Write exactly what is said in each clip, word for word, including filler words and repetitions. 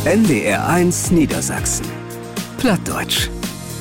N D R eins Niedersachsen. Plattdeutsch.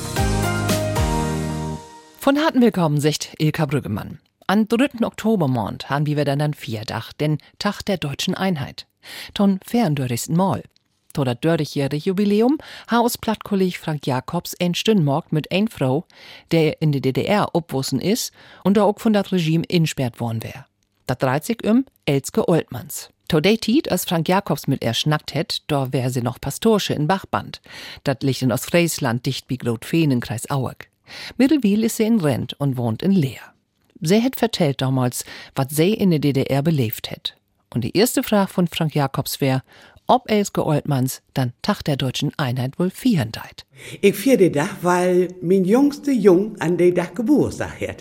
Von harten Willkommen, sagt Ilka Brüggemann. An dritten Oktobermond haben wir dann Vierdach, den Tag der deutschen Einheit. Ton ferndörrigsten Mal. To dat dörrigjährige Jubiläum ha uns Plattkolleg Frank Jacobs ein Stündmorgt mit ein Frau, der in der D D R obwussen is und da auch von dat Regime insperrt worden wär. Dat dreht sich um Elske Oltmanns. To de Tiet, als Frank Jacobs mit er schnackt het, da wär sie noch Pastorsche in Bachband. Dat liegt in Ostfriesland dicht wie Glotfeen Kreis Auerk. Mittelwil ist sie in Rent und wohnt in Leer. Sie het vertellt damals, wat sie in der D D R belebt het. Und die erste Frage von Frank Jacobs wär, ob Elske Oltmanns dann Tag der deutschen Einheit wohl vieren deit. Ich vier den Tag, weil mein jüngster Jung an den Tag Geburtstag hat.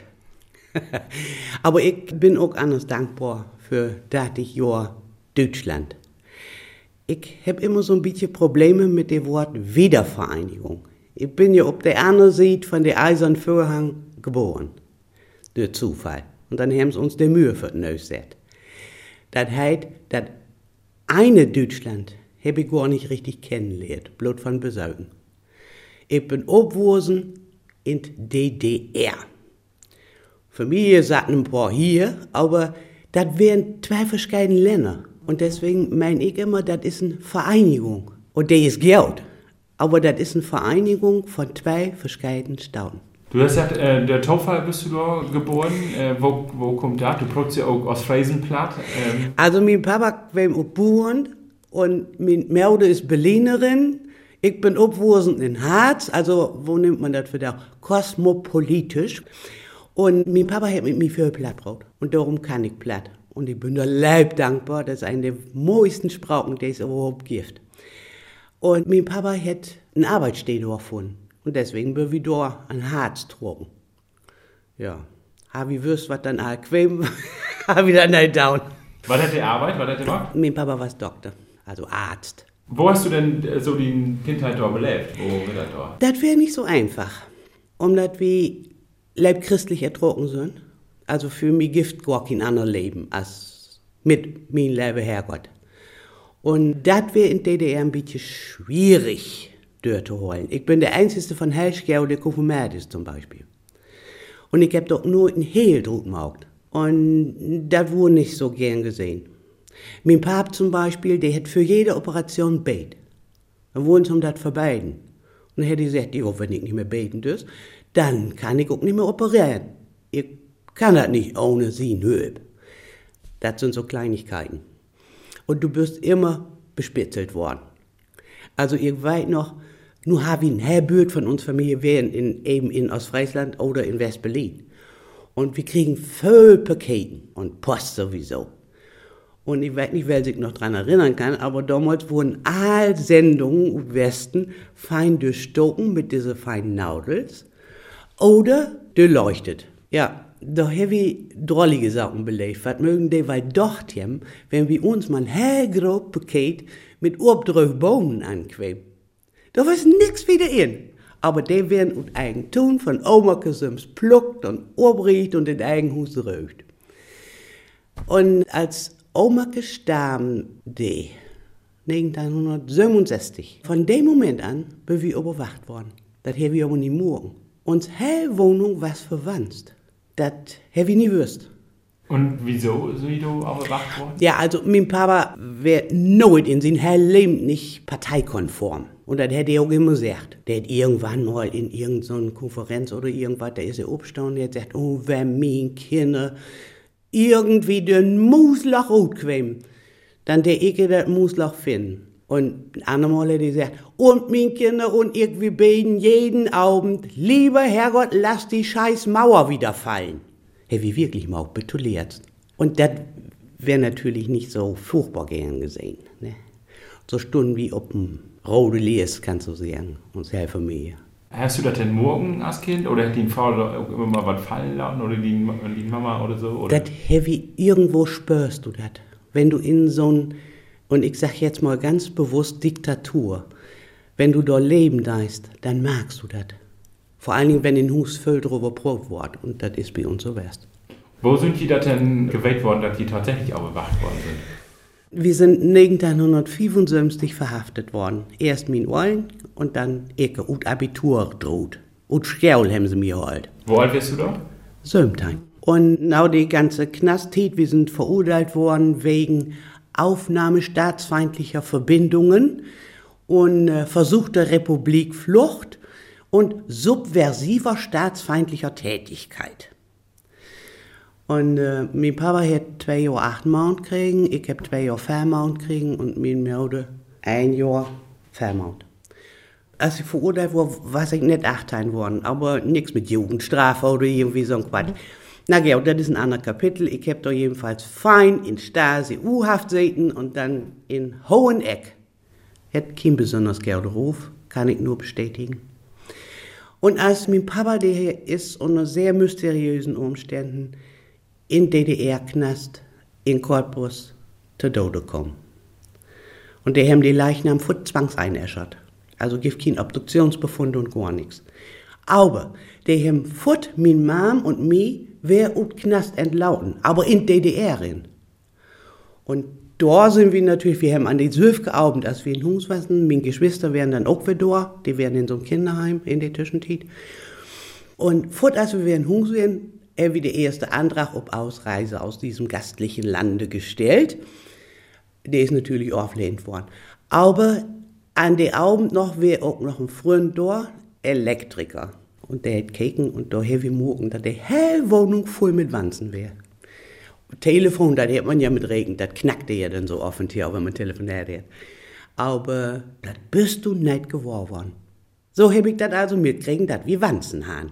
Aber ich bin auch anders dankbar für das Jahr Deutschland. Ich hab immer so ein bisschen Probleme mit dem Wort Wiedervereinigung. Ich bin ja auf der anderen Seite von der Eisernen Vorhang geboren. Durch Zufall. Und dann haben sie uns die Mühe für den Neus gesetzt. Das heißt, das eine Deutschland habe ich gar nicht richtig kennengelernt, bloß von Besaugen. Ich bin aufgewachsen in D D R. Familie saßen ein paar hier, aber das wären zwei verschiedene Länder. Und deswegen meine ich immer, das ist eine Vereinigung. Und die ist Geld. Aber das ist eine Vereinigung von zwei verschiedenen Staaten. Du hast gesagt, äh, der Taufer bist du da geboren. Äh, wo, wo kommt das? Du kommst ja auch aus Friesenplatt. Ähm. Also mein Papa war in Buren und meine Mutter ist Berlinerin. Ich bin aufgewachsen in Harz, also wo nimmt man das für da? Kosmopolitisch. Und mein Papa hat mit mir viel Platt gebraucht. Und darum kann ich Platt. Und ich bin da leib dankbar, das ist eine der meisten Sprachen, die es überhaupt gibt. Und mein Papa hat eine Arbeitsstätte gefunden. Und deswegen bin ich da an Harz getroffen. Ja, habe ich gewusst, was dann all quem, habe ich dann nicht down. Was hat die Arbeit? Was hat die gemacht? Mein Papa war Doktor, also Arzt. Wo hast du denn so die Kindheit da belebt? Wo war das da? Das wäre nicht so einfach. Omdat wir leibchristlich ertrocken sind. Also für mich gibt gar kein anderes Leben als mit meinem lieben Herrgott. Und das wäre in D D R ein bisschen schwierig durchzuholen. Ich bin der Einzige von Helschgau, der konfirmiert ist zum Beispiel. Und ich habe doch nur ein Hehl drüben gemacht. Und das wurde nicht so gern gesehen. Mein Papa zum Beispiel, der hat für jede Operation bet. Dann wurden sie um das verbeiden. Und dann hätte ich gesagt, ja, wenn ich nicht mehr beten darf, dann kann ich auch nicht mehr operieren. Ich kann das nicht ohne sie Hüb. Das sind so Kleinigkeiten. Und du bist immer bespitzelt worden. Also ich weiß noch, nur habe ich ein Herbild von uns Familie wären in, eben in Ostfriesland oder in West-Berlin. Und wir kriegen voll Paketen und Post sowieso. Und ich weiß nicht, wer sich noch daran erinnern kann, aber damals wurden alle Sendungen im Westen fein durchstochen mit diesen feinen Nadels oder durchleuchtet. Ja, da habe ich drollige Sachen belebt. Was mögen die, weil dort haben, wenn wir uns mal ein hellgrau Paket mit obdrück Bohnen anquämen. Da war nix wieder in. Aber die werden und Eigentum von Oma Gesims pluckt und obricht und in eigen Hus röcht. Und als Oma gestorben, die neunzehnhundertsiebenundsechzig, von dem Moment an bin ich überwacht worden. Das habe ich aber nie morgen. Uns hell Wohnung was verwandt. Das habe ich nie gewusst. Und wieso sind du überwacht worden? Ja, also mein Papa wäre nooit in sein hell Leben nicht parteikonform. Und das hätte er auch immer gesagt. Der hat irgendwann mal in irgendeiner Konferenz oder irgendwas, da ist er aufgestanden und hat gesagt, oh, wenn mein Kinder irgendwie den Muslach rot quämen, dann der ich das Muslach finden. Und ein andermal hat er gesagt, und mein Kinder und ich, wir beten jeden Abend, lieber Herrgott, lass die scheiß Mauer wieder fallen. Hey, wie wirklich mal betuliert. Und das wäre natürlich nicht so furchtbar gern gesehen. Ne? So Stunden wie auf dem Rode Lies, kannst du sagen, und helfen mir. Hast du das denn morgen als Kind? Oder hat die Vater immer mal was fallen lassen? Oder die, die Mama oder so? Oder? Das heavy, irgendwo spürst du das. Wenn du in so ein, und ich sag jetzt mal ganz bewusst Diktatur, wenn du da leben darfst, dann magst du das. Vor allen Dingen, wenn in Hus voll drüber Brot wird. Und das ist bei uns so wärst. Wo sind die da denn geweckt worden, dass die tatsächlich auch bewacht worden sind? Wir sind neunzehnhundertfünfundsiebzig verhaftet worden. Erst mein Ollen und dann ich, und Abitur droht. Und Schäul haben sie mir geholt. Wo alt wirst du da? Sömtein. Und now die ganze Knastzeit, wir sind verurteilt worden wegen Aufnahme staatsfeindlicher Verbindungen und äh, versuchter Republikflucht und subversiver staatsfeindlicher Tätigkeit. Und äh, mein Papa hat zwei Jahre acht Monate kriegen, ich hab zwei Jahre vier Monate kriegen und mein Bruder ein Jahr vier Monate. Als ich verurteilt wurde, war ich nicht achtzehn worden, aber nichts mit Jugendstrafe oder irgendwie so ein Quatsch. Na ja, das ist ein anderes Kapitel. Ich hab da jedenfalls fein in Stasi U-Haft sitzen und dann in Hoheneck. Hat kein besonders geiler Ruf, kann ich nur bestätigen. Und als mein Papa, der ist unter sehr mysteriösen Umständen in D D R-Knast in Cottbus zu Tode gekommen. Und die haben die Leichnam vor zwangseinäschert. Also gibt keinen Obduktionsbefund und gar nichts. Aber die haben vor min Mom und mi wer ut Knast entlauten, aber in D D R in. Und da sind wir natürlich, wir haben an die zwölf gearbeitet, als wir in Hus waren. Meine Geschwister wären dann auch wieder da, die wären in so einem Kinderheim in der Zwischenzeit. Und vor als wir in Hus waren, er wie der erste Antrag auf Ausreise aus diesem gastlichen Lande gestellt. Der ist natürlich aufgelehnt worden. Aber an der Abend noch wäre auch noch ein Freund da, Elektriker. Und der hat gekeken und da habe ich morgen, dass die helle Wohnung voll mit Wanzen wäre. Telefon, das hat man ja mit Regen, das knackte ja dann so offen hier, wenn man telefoniert hat. Aber das bist du nicht geworden. So habe ich das also mitgekriegt, dass wir Wanzen haben.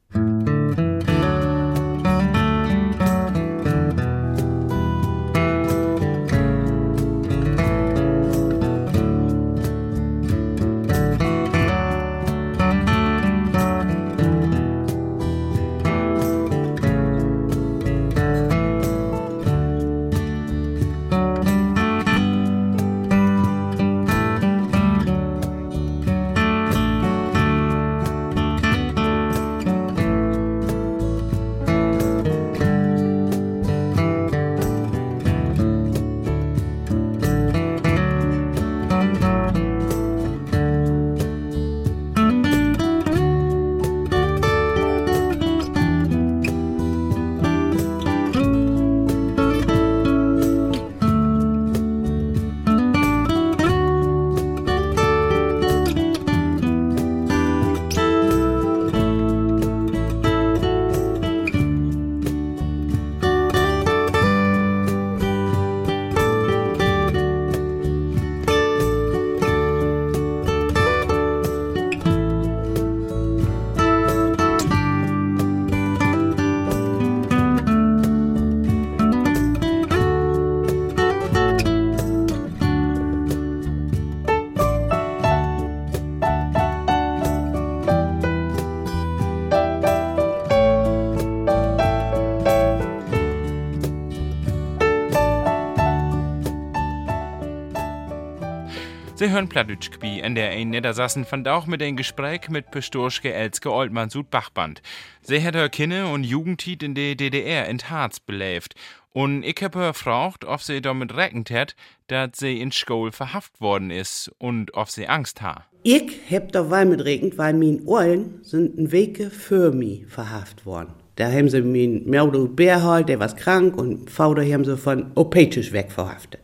Sie hören Plattdütschkbi, in der ein Niedersassen fand auch mit ein Gespräch mit Pistorschke Elske Oltmann Sud Bachband. Sie hat ihr Kinder und Jugendtit in der D D R in Harz belebt. Und ich hab ihr gefragt, ob sie damit rechnet hat, dass sie in Schule verhaftet worden ist und ob sie Angst hat. Ich hab da weil mit regnet, weil mein Ollen sind ein Wege für mich verhaftet worden. Da haben sie mein Mörder Bärhalt, der war krank, und Vater haben sie von Opetisch weg verhaftet.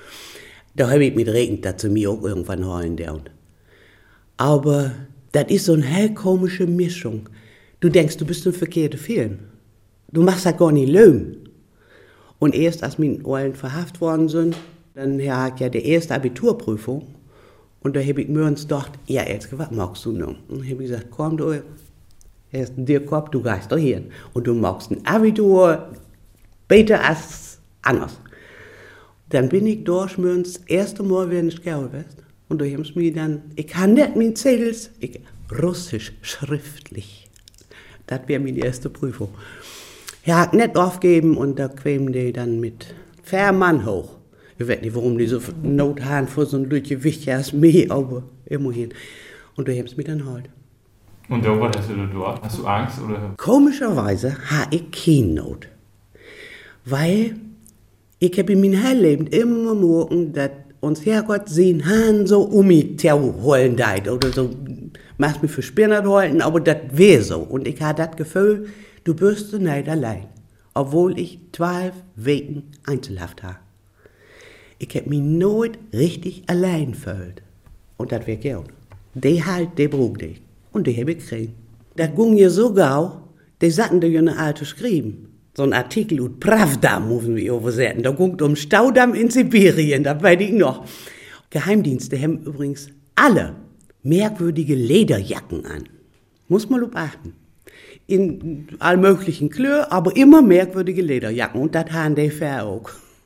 Da hab ich mit regnet, dass sie mir auch irgendwann heulen dürfen. Aber das ist so eine hell komische Mischung. Du denkst, du bist im verkehrten Film. Du machst das gar nicht löm. Und erst als meine Ollen verhaftet worden sind, dann hat ja die erste Abiturprüfung. Und da hab ich mir uns gedacht, ja, Elske, was magst du noch? Und hab ich gesagt, komm du, erst dir Kopf, du gehst doch hin. Und du magst ein Abitur besser als anders. Dann bin ich durch mir das erste Mal, wenn ich gegangen bin. Und da haben sie mir dann, ich kann nicht mein Zettel, ich, Russisch, schriftlich. Das wäre meine erste Prüfung. Ich hab nicht aufgegeben und da kamen die dann mit vier Mann hoch. Ich weiß nicht, warum die so Not haben für so ein Leute wichtiger als mich, aber immerhin. Und da haben sie mich dann geholt. Und da, was hast du da dort? Hast du Angst? Oder? Komischerweise habe ich keine Not. Weil Ich habe in meinem Leben immer morgen, dass uns Herrgott sehen Hahn so um mich zu holen deit oder so, machst mich für Spinnert halten, aber das wäre so. Und ich hatte das Gefühl, du bist nicht allein, obwohl ich zwölf Wochen Einzelhaft habe. Ich habe mich nooit richtig allein gefühlt. Und das wäre gern. Die halt, die brauchte ich. Und die habe ich gekriegt. Das ging ja so gau, die satten da ja eine alte geschrieben. So ein Artikel ut Pravda, müssen wir übersetzen. Da ging um Staudamm in Sibirien, das weiß ich noch. Geheimdienste haben übrigens alle merkwürdige Lederjacken an. Muss man beachten. In all möglichen Klören, aber immer merkwürdige Lederjacken. Und das haben die Fair auch.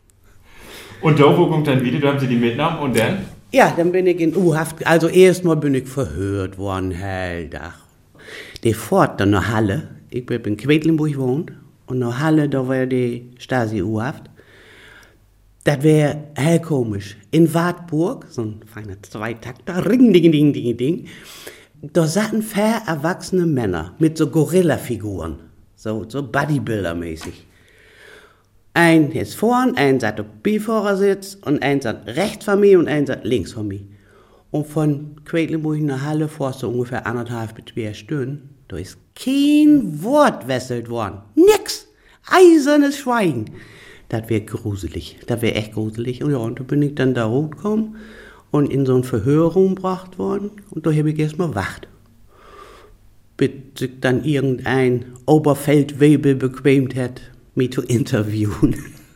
Und da, wo kommt dann wieder? Da haben sie die mitgenommen und dann? Ja, dann bin ich in U-Haft. Also erstmal bin ich verhört worden, Helldach. Die fort dann nach Halle. Ich bin in Quedlin, wo ich wohne. Und nach Halle, da war die Stasi-U-Haft. Das wäre hell komisch. In Wartburg, so ein feiner Zweitakter, ring, ding, ding, ding, ding. Da saßen fair erwachsene Männer mit so Gorilla-Figuren. So, so Bodybuilder-mäßig. Ein ist vorn, ein satt auf Beifahrersitz und ein satt rechts von mir und ein satt links von mir. Und von Quedlinburg nach Halle fuhrst du ungefähr anderthalb bis zwei Stunden. Da ist kein Wort wesselt worden. Nix. Eisernes Schweigen. Das wäre gruselig. Das wäre echt gruselig. Und ja, und da bin ich dann da hochgekommen und in so ein Verhörraum gebracht worden. Und da habe ich erstmal wacht. Bis sich dann irgendein Oberfeldwebel bequemt hat, mich zu interviewen.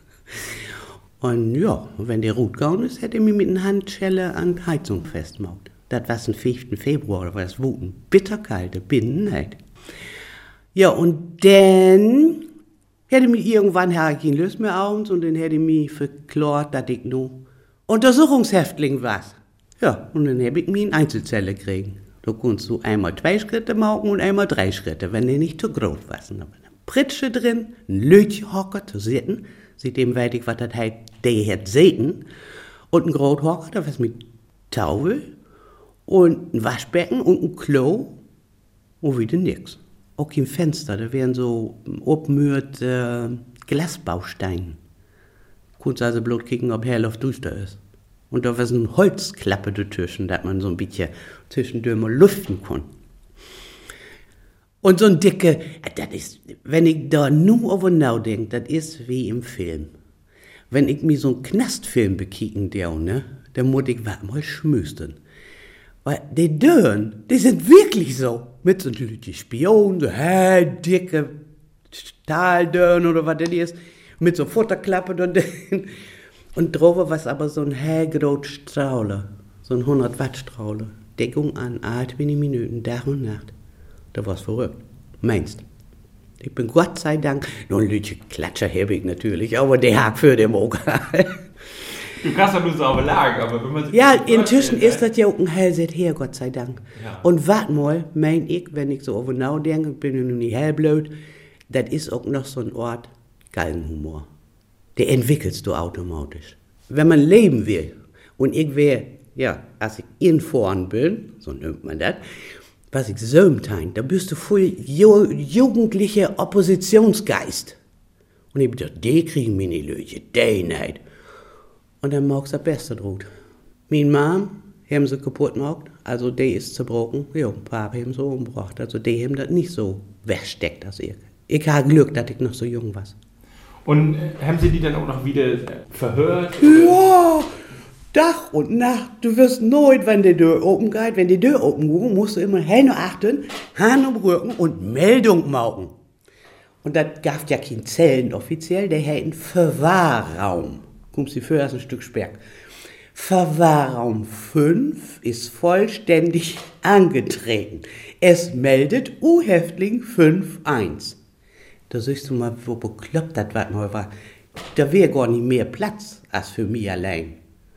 Und ja, wenn der Rut gegangen ist, hätte ich mich mit einer Handschelle an die Heizung festgemacht. Das war am fünften Februar, da war es Wuten. Bitterkalte Binnenheit. Ja, und dann hätte mich irgendwann kein Lust mehr abends und dann hätte ich mich verklart, dass ich nur Untersuchungshäftling war. Ja, und dann habe ich mich in Einzelzelle gekriegt. Da konntest du einmal zwei Schritte machen und einmal drei Schritte, wenn die nicht zu groß waren. Da war eine Pritsche drin, ein Löthocker zu sitzen. Seitdem weiß ich, was das heißt, der hat Säten. Und ein Grothocker, da war es mit Tauvel. Und ein Waschbecken und ein Klo und wieder nix. Auch kein Fenster, da wären so obmürt äh, Glasbausteine. Konntest also bloß kicken, ob hell auf düster ist. Und da war so eine Holzklappe dazwischen, dass man so ein bisschen zwischendurch mal lüften konnte. Und so ein dicke, das ist, wenn ich da nur over nachdenke, das ist wie im Film. Wenn ich mir so einen Knastfilm bekicken darf, ne, dann muss ich was mal schmüsten. Weil die Dörren, die sind wirklich so. Mit so einem Spion, so hä, dicke Stahldörren oder was das ist. Mit so Futterklappe und und drauf war aber so ein hellgrot Strahler. So ein hundert Watt Strahler. Deckung an achtzig Minuten, Tag und Nacht. Da war's verrückt. Meinst? Ich bin Gott sei Dank, noch ein Lütchen Klatscher habe ich natürlich, aber der hat für den Mogal. Du kannst doch nur so auf Lagen, aber wenn man sich ja, inzwischen ist das ja auch ein Hellset her, Gott sei Dank. Ja. Und wart mal, mein ich, wenn ich so auf genau denke, bin ich noch nicht hellblöd, das ist auch noch so ein Ort Galgenhumor. Der entwickelst du automatisch. Wenn man leben will, und ich wäre, ja, als ich in vorn bin, so nennt man das, was ich sömtein, da bist du voll ju- jugendlicher Oppositionsgeist. Und ich hab gedacht, die kriegen mich nicht löche, die nicht. Und dann magst du das Beste draus. Meine Mom haben sie kaputt gemacht, also die ist zerbrochen. Ja, Papa haben sie umgebracht, also die haben das nicht so wegsteckt als ich. Ich habe Glück, dass ich noch so jung war. Und äh, haben sie die dann auch noch wieder verhört? Ja, Tag und Nacht. Du wirst nooit, wenn die Tür open geht, wenn die Tür open geht, musst du immer hin und achten, Hahn und Rücken und Meldung machen. Und das gab ja keine Zellen offiziell, der hat einen Verwahrraum. Kommst du für ein Stück Speck. Verwahrraum fünf ist vollständig angetreten. Es meldet U-Häftling fünf eins. Da siehst du mal, wo bekloppt das was neu war. Da wäre gar nicht mehr Platz als für mich allein.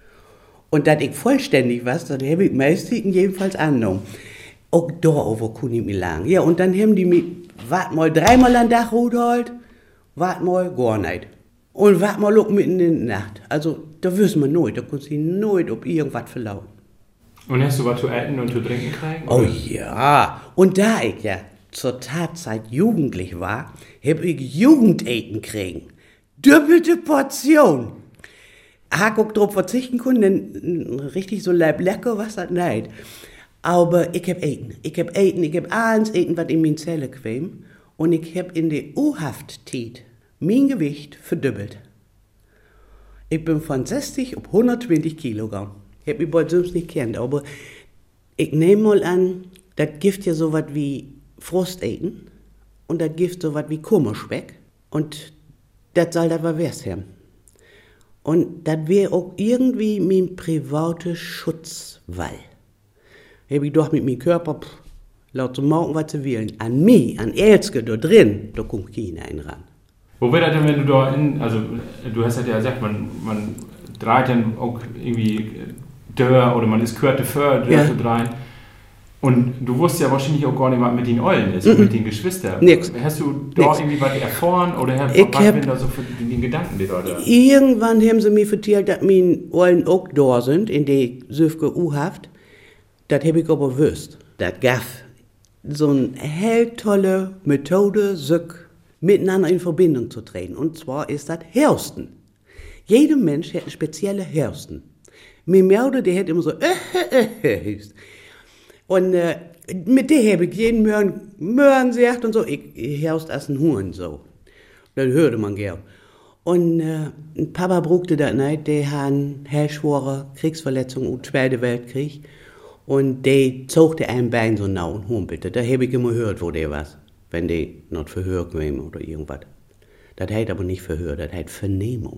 Und dass ich vollständig war, dann habe ich meistens jedenfalls angenommen. Auch da over konnte ich mich lang. Ja, und dann haben die mich, wart mal dreimal an Dach geholt, wart mal gar nicht. Und wart mal auch mitten in der Nacht. Also, da wissen wir nooit, da kannst du nooit ob irgendwas verlauten. Und hast du was zu essen und zu trinken kriegen? Oh ja, und da ich ja zur Tatzeit jugendlich war, habe ich Jugendeten kriegen. doppelte Portion. Hab auch drauf verzichten können, denn richtig so leib lecker was das nicht. Aber ich hab eten. Ich hab eten, ich hab alles eten, was in meine Zelle quäm. Und ich hab in der U-Haft-Tit mein Gewicht verdoppelt. Ich bin von sechzig auf hundertzwanzig Kilogramm. Ich hab mich bald sonst nicht kennt, aber ich nehme mal an, das gibt ja so was wie Frusteten und das gibt so was wie Kummerspeck. Und das soll das was wär's haben. Und das wäre auch irgendwie mein privater Schutzwall. Hab ich doch mit meinem Körper, pff, laut zum Morgen was zu wählen. An mich, an Elske da drin, da kommt keiner ran. Wo wäre das denn, wenn du da in, also du hast ja gesagt, man, man dreht dann auch irgendwie Dörr oder man ist gehört dafür, Dörr Ja. zu drehen. Und du wusstest ja wahrscheinlich auch gar nicht, was mit den Eulen ist, Mhm. mit den Geschwistern. Nix. Hast du da Nix. irgendwie was erfahren oder hast, Ich was hab- sind da so für die, die Gedanken, die da da? Irgendwann haben sie mir erzählt, dass meine Eulen auch da sind, in der Süfke U-Haft. Das habe ich aber gewusst. Das gab so eine hell tolle Methode, sich miteinander in Verbindung zu treten. Und zwar ist das Hörsten. Jeder Mensch hat eine spezielle Hörsten. Mein Mörder, der hat immer so und äh, mit der habe ich jeden Morgen Möhren gesagt und so. Ich, ich hörst als ein Huhn so. Das hörte man gern. Und äh, Papa brauchte das nicht. Der hat eine hellschwere Kriegsverletzung im Zweiten Weltkrieg. Und der zog ein Bein so nah und humpelte. Da habe ich immer gehört, wo der war. Wenn der noch Verhör kam oder irgendwas. Das heißt aber nicht Verhör, das heißt Vernehmung.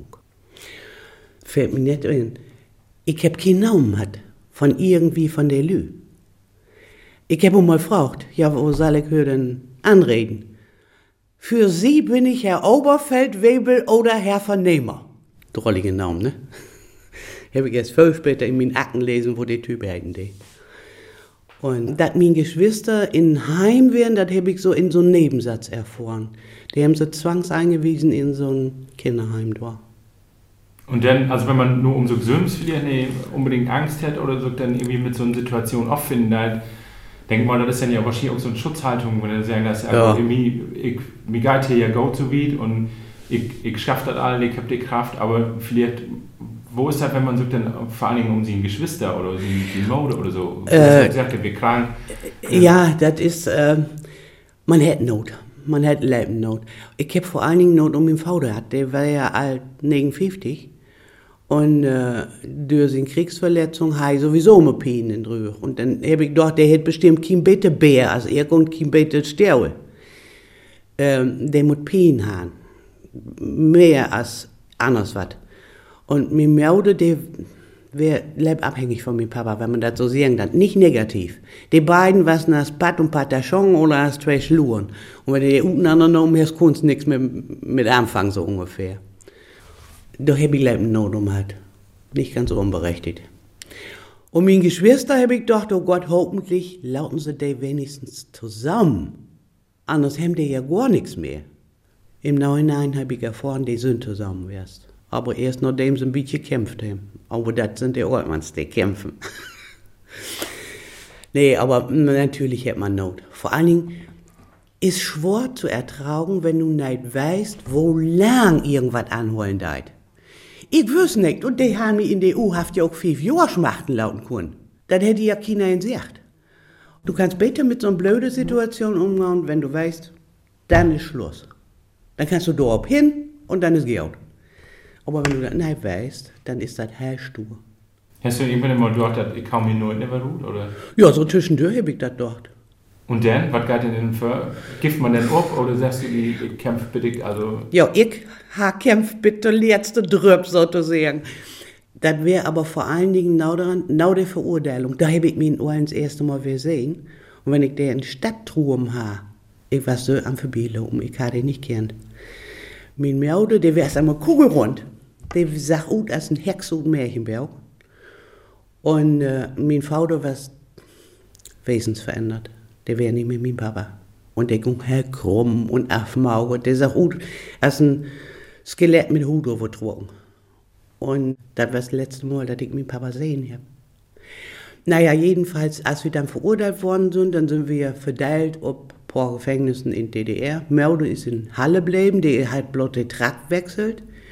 Fällt mir nicht ein. Ich hab keinen Namen hat von irgendwie von der Lü. Ich hab ihn mal gefragt, ja, wo soll ich denn anreden? Für Sie bin ich Herr Oberfeldwebel oder Herr Vernehmer. Drollige Namen, ne? Hab ich erst viel später in meinen Akten lesen, wo die Typ hätten die. Und dass meine Geschwister in Heim wären, das habe ich so in so einem Nebensatz erfahren. Die haben sie zwangseingewiesen in so ein Kinderheim da. Und dann, also wenn man nur um so Gesöms vielleicht nicht unbedingt Angst hat oder so, dann irgendwie mit so einer Situation auffindet, denkt man, das ist dann ja wahrscheinlich auch so eine Schutzhaltung, wenn er sagen, dass Ja. also, irgendwie, ich, mir geht hier ja go to beat und ich, ich schaffe das alle, ich habe die Kraft, aber vielleicht, wo ist das, wenn man so dann vor allen Dingen um seine Geschwister oder seine Mode oder so, Äh, sagt, wir krank. Ja, das ist, äh, man hat Not. Man hat Lebensnot. Ich hab vor allen Dingen Not um meinen Vater gehabt. Der war ja alt neunundfünfzig. Und äh, durch seine Kriegsverletzung habe ich sowieso immer Pinen drüber. Und dann habe ich gedacht, der hätte bestimmt kein Bette Bär, also er kommt kein Bette Sterbe. Ähm, der muss Pinen haben. Mehr als anders was. Und mein Maude, der wäre abhängig von meinem Papa, wenn man das so sagen kann. Nicht negativ. Die beiden waren als Pat und Patachon oder als zwei Schluren. Und wenn die untereinander genommen hast, konntest du nichts mit, mit anfangen, so ungefähr. Da habe ich Not um halt. Nicht ganz unberechtigt. Und meine Geschwister habe ich gedacht, oh Gott, hoffentlich lauten sie die wenigstens zusammen. Anders haben die ja gar nichts mehr. Im Nachhinein habe ich erfahren, die sind zusammen wärst. Aber erst nachdem sie ein bisschen gekämpft haben. Aber das sind die Ortmanns, die kämpfen. Nee, aber natürlich hat man Not. Vor allen Dingen ist schwer zu ertragen, wenn du nicht weißt, wo lang irgendwas anholen deit. Ich wüsste nicht, und die haben mich in der U-Haft ja auch fünf Jahre schmachten lauten können. Das hätte ja keiner gesagt. Du kannst besser mit so einer blöden Situation umgehen, wenn du weißt, dann ist Schluss. Dann kannst du dort hin und dann ist Geld. Aber wenn du das nicht weißt, dann ist das hell stur. Hast du irgendwann mal gedacht, dass ich kaum die Not never gut, oder? Ja, so zwischendurch habe ich das gedacht. Und dann, was geht denn für, gift man denn ab oder sagst du, die ich kämpfe bitte, also... Ja, ich ha kämpft bitte letzte Drüb, sozusagen. Das wäre aber vor allen Dingen nach der, nach der Verurteilung. Da habe ich mich in das erste Mal gesehen. Und wenn ich den Stadttruhen habe, ich war so am Verbieten, ich hatte ihn nicht kennt. Mein Maude, der wäre einmal kugelrund. Der sah aus als ein Hex und Märchenberg. Und äh, mein Vater war wesensverändert. Der wäre nicht mehr mein Papa. Und der ging halt krumm und aufmauert. Der sah aus als ein Skelett mit Hut übergetragen. Und das war das letzte Mal, dass ich meinen Papa sehen habe. Naja, jedenfalls, als wir dann verurteilt worden sind, dann sind wir verteilt auf ein paar Gefängnissen in D D R. Mörder ist in Halle geblieben, der hat bloß den Trakt wechselt.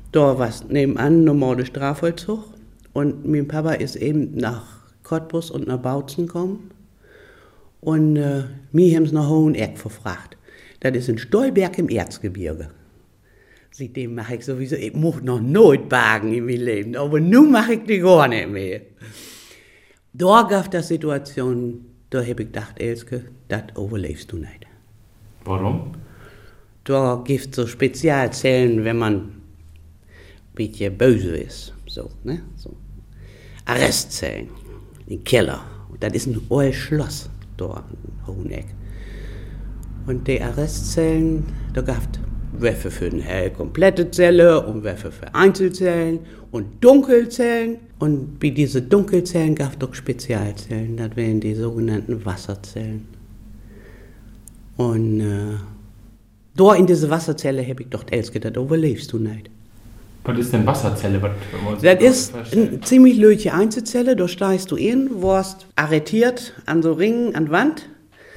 Da war nebenan normale Strafvollzug und mein Papa ist eben nach Cottbus und nach Bautzen gekommen und äh, mir haben sie nach Hoheneck verfragt. Das ist ein Stolberg im Erzgebirge. Seitdem mache ich sowieso, ich muss noch nooit bagen in meinem Leben, aber nun mache ich die gar nicht mehr. Da gab es Situation, da habe ich gedacht, Elske, das überlebst du nicht. Warum? Da gibt es so Spezialzellen, wenn man ein bisschen böse ist. So, ne? So. Arrestzellen, im Keller. Und das ist ein altes Schloss da in Hoheneck. Und die Arrestzellen, da gab es Waffe für eine komplette Zelle und Waffe für Einzelzellen und Dunkelzellen. Und bei diesen Dunkelzellen gab es doch Spezialzellen, das wären die sogenannten Wasserzellen. Und äh, da in diese Wasserzelle habe ich doch Elske, das überlebst du nicht. Was ist denn Wasserzelle? Was, was das ist eine ziemlich löche Einzelzelle, da steigst du in, wirst arretiert an so Ringen an der Wand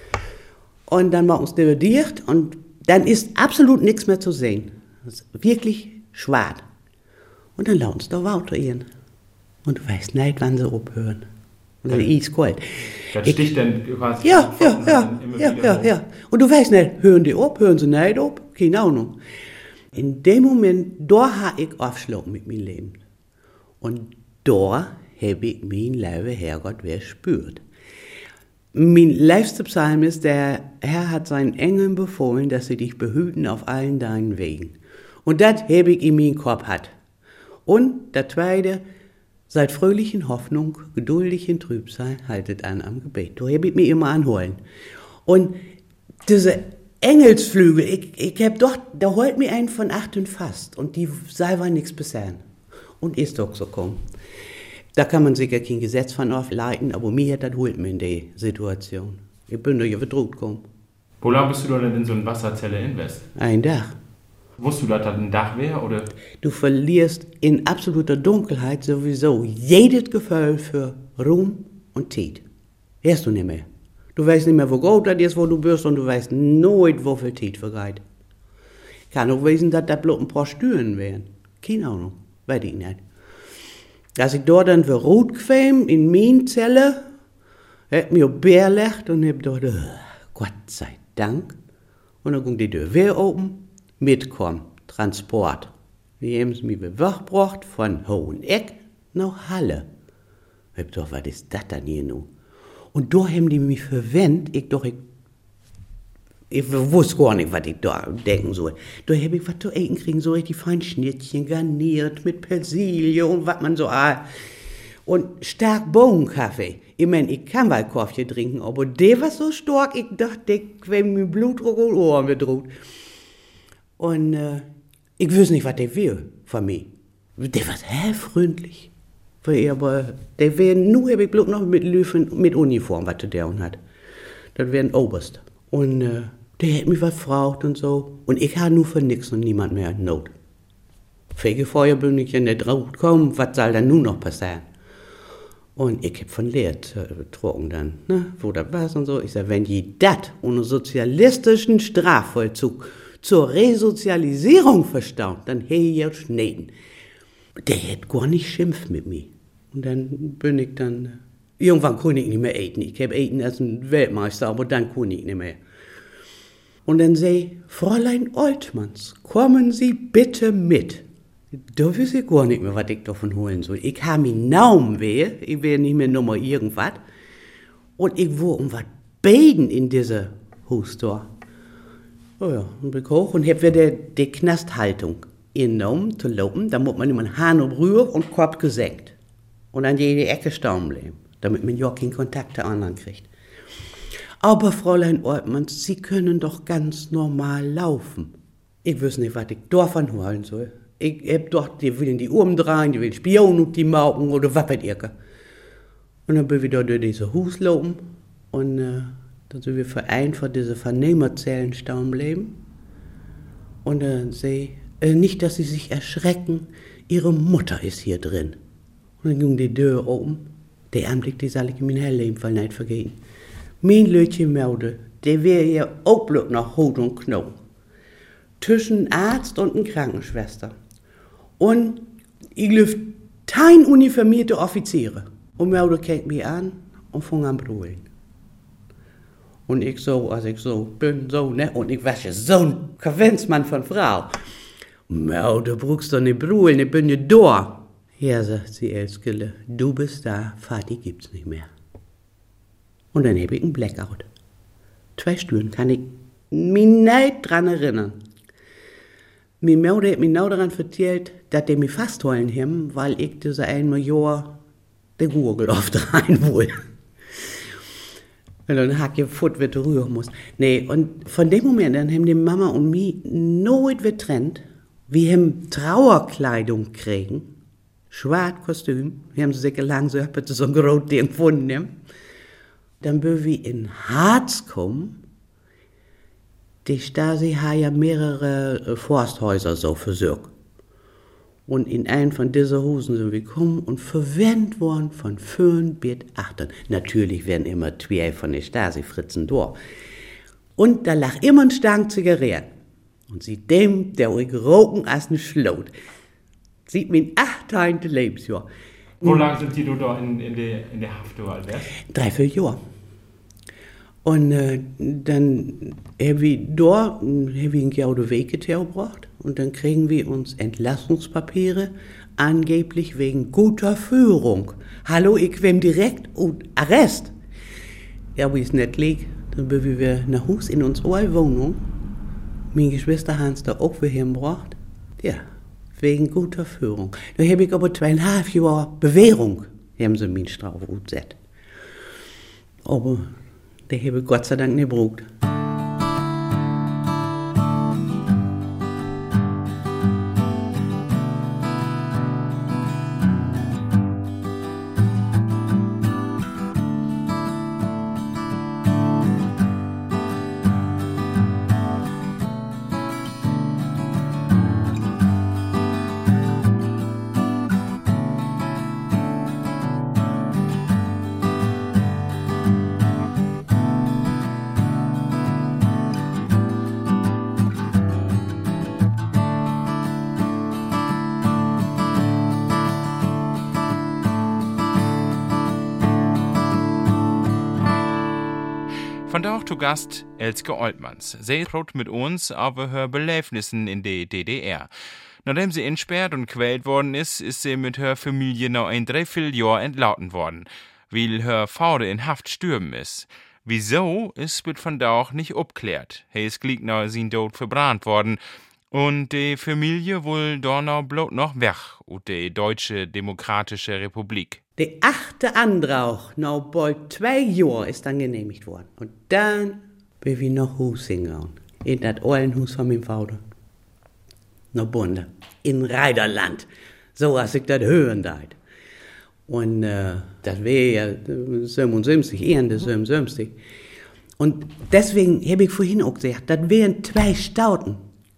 und dann machen sie dicht und dann ist absolut nichts mehr zu sehen. Das ist wirklich schwarz. Und dann laufen sie da weiter rein. Und du weißt nicht, wann sie aufhören. Und dann ist es kalt. Das sticht dann quasi. Ja, ja, ja, ja, ja, ja. Und du weißt nicht, hören die auf, hören sie nicht auf? Keine Ahnung. In dem Moment, da habe ich aufgeschlagen mit meinem Leben. Und da habe ich mein lieber Herrgott verspürt. Mein liebster Psalm ist, der Herr hat seinen Engeln befohlen, dass sie dich behüten auf allen deinen Wegen. Und das habe ich in meinem Kopf hat. Und der zweite, seid fröhlich in Hoffnung, geduldig in Trübsal, haltet an am Gebet. Da habe ich mir immer anholen. Und diese Engelsflügel, ich, ich hab doch, da holt mir einen von acht und fast. Und die sei war nichts bisher. Und ist doch so gekommen. Da kann man sicher kein Gesetz von aufleiten, aber mir hat das holt mir in der Situation. Ich bin da ja verdruckt gekommen. Wo lange bist du denn in so eine Wasserzelle invest? Ein Dach. Wusstest du, dass das ein Dach wäre, oder? Du verlierst in absoluter Dunkelheit sowieso jedes Gefühl für Ruhm und Zeit. Hörst du nicht mehr. Du weißt nicht mehr, wo gut das ist, wo du bist, und du weißt nooit, wo viel Zeit vergeht. Kann auch wissen, dass das bloß ein paar Stühlen wären. Keine Ahnung, weiß ich nicht. Als ich dort dann für Rot kam, in meine Zelle, hab mir auf Bär gelegt und hab dort, oh, Gott sei Dank. Und dann ging die Tür wieder open, mitkommen, Transport. Die haben sie mich weggebracht von Hoheneck nach Halle. Ich hab gedacht, was ist das denn hier nun? Und da haben die mich verwendet, ich doch, ich, ich wusste gar nicht, was ich da denken soll. Da habe ich was zu essen kriegen, so richtig fein Schnittchen garniert mit Petersilie und was man so ah. Und stark Bohnenkaffee. Ich meine, ich kann mal Kaffee trinken, aber der war so stark, ich dachte, ich wenn mir Blutdruck und Ohren bedroht. Und äh, ich wüsste nicht, was der will von mir. Der war sehr freundlich. Aber der wäre nur, habe ich bloß noch mit Löwen, mit Uniform, was der und hat. Das wäre ein Oberst. Und äh, der hat mich was gefragt und so. Und ich habe nur für nichts und niemand mehr in Not. Fegefeuer bin ich in der Draut gekommen, was soll dann nun noch passieren? Und ich hab von Lehrt äh, betrogen dann, ne, wo das war und so. Ich sag, wenn die das ohne sozialistischen Strafvollzug zur Resozialisierung verstaunt, dann hätte ich ja Schneiden. Der hätte gar nicht schimpft mit mir. Und dann bin ich dann, irgendwann konnte ich nicht mehr essen. Ich habe essen als ein Weltmeister, aber dann konnte ich nicht mehr. Und dann sei, Fräulein Oltmanns, kommen Sie bitte mit. Da wüsste ich gar nicht mehr, was ich davon holen soll. Ich habe meinen Namen weh, ich wäre nicht mehr Nummer irgendwas. Und ich war um was beten in dieser Haus da. Oh ja, und bin ich hoch und habe wieder die Knasthaltung genommen, zu laufen. Da muss man immer einen Hahn umrühren und Kopf gesenkt. Und an jede Ecke stehen bleiben, damit man ja keinen Kontakt zu anderen kriegt. Aber Fräulein Oltmanns, Sie können doch ganz normal laufen. Ich wüsste nicht, was ich davon holen soll. Ich hab doch, die will in die Uhr drehen, die will Spion und die Mauken oder was weiß ich. Und dann bin ich da durch diese Haus laufen und äh, dann sind wir vereint vor diese Vernehmerzellen stehen bleiben. Und dann sehe äh, nicht, dass Sie sich erschrecken, Ihre Mutter ist hier drin. Und dann ging die Tür oben. Der Anblick, die soll ich in mein Leben nicht vergehen. Mein Lötchen Maude, der wäre ja auch bloß nach Haut und Knochen. Zwischen Arzt und eine Krankenschwester. Und ich lief kein uniformierte Offiziere. Und Mauder kijkt mich an und fing an brüllen. Und ich so, als ich so bin, so, ne? Und ich war ja so ein Konventsmann von Frau. Mauder, brauchst doch nicht brüllen, ich bin ja da. Ja, sagt sie, Elskele, du bist da, Vati gibt's nicht mehr. Und dann habe ich einen Blackout. Zwei Stunden kann ich mich nicht dran erinnern. Mein Mauder hat mir genau daran erzählt, dass die mich festholen haben, weil ich diese einmal Jahr der Gurgel oft rein will. Und dann hat ich Futt, wie rühren muss. Nee, und von dem Moment an haben die Mama und mich nooit getrennt. Wir haben Trauerkleidung kriegen, schwarz Kostüm, wir haben so sehr lang so, so ein großes Ding gefunden. Dann bin wir in Harz kommen. Die Stasi hat ja mehrere Forsthäuser so versorgt. Und in einen von diesen Husen sind wir gekommen und verwendet worden von Föhn bis Achtern. Natürlich werden immer zwei von den Stasi-Fritzen da. Und da lag immer ein Stank Zigaretten. Und seitdem, der euch roken als ein Schlot. Sieht mein achtzehnte Lebensjahr. Wo lange sind die da in, in, der, in der Haft, Albert? Drei, vier Jahre. Und äh, dann haben wir da haben wir einen Gaude Weg gebracht und dann kriegen wir uns Entlassungspapiere, angeblich wegen guter Führung. Hallo, ich kwam direkt und Arrest. Ja, wie es nicht liegt, dann bin wir nach Hus in unsere Wohnung. Meine Geschwister haben es da auch wieder hingebracht. Ja, wegen guter Führung. Da habe ich aber zweieinhalb Jahre Bewährung, haben sie mich drauf gesetzt. Aber der habe ich Gott sei Dank nicht gebraucht. Vandaag zu Gast Elske Oltmans. Sie redet mit uns über ihre Belebnissen in der D D R. Nachdem sie entsperrt und quält worden ist, ist sie mit ihrer Familie noch ein Dreivierteljahr entlauten worden, weil ihr Vater in Haft stürben ist. Wieso, ist wird vandaag nicht abklärt. Er ist gleich nach sein Tod verbrannt worden. Und die Familie will da noch bloß noch weg aus der Deutsche Demokratische Republik. Der achte Antrag, nach bald zwei Jahren, ist dann genehmigt worden. Und dann bin ich nach Hus hingegangen. In das alten Haus von meinem Vater. Nach Bunde. In Reiderland. So, als ich das hören darf. Und äh, das wäre ja siebenundsiebzig, Ende siebenundsiebzig. Und deswegen habe ich vorhin auch gesagt, das wären zwei Staaten.